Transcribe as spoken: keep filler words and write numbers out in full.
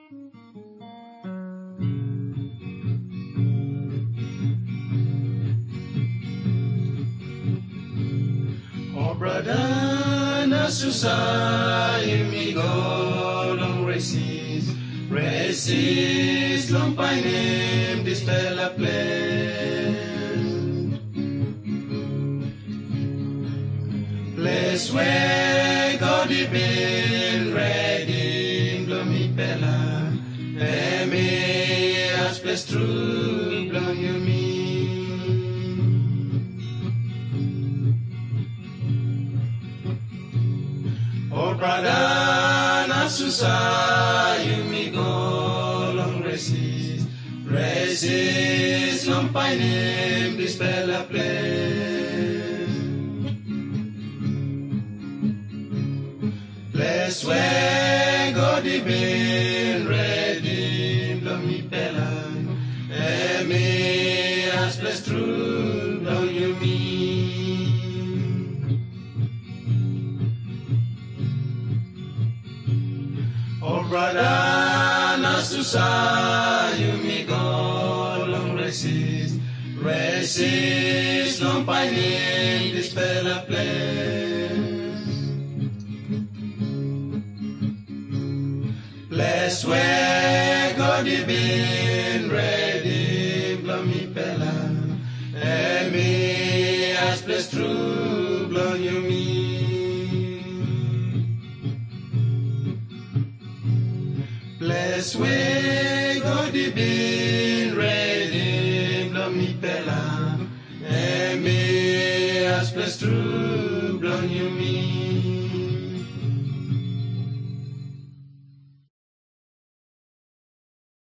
Oh brother, na susah imigo long races, races long painim dispel a place, place where God been ready, blomi pela, emi as place true, blong you me. Oh brother, na susah imigo long races, races long painim dispel a place, place where God been ready, blomi pela, emi as place true, blong you me. Oh brother, na susah imigo long races, races long painim dispel a place, place where God been ready, blomi pela, emi as place true, blong you me. Place where God been ready, blomi pela, emi as place true, blong you me.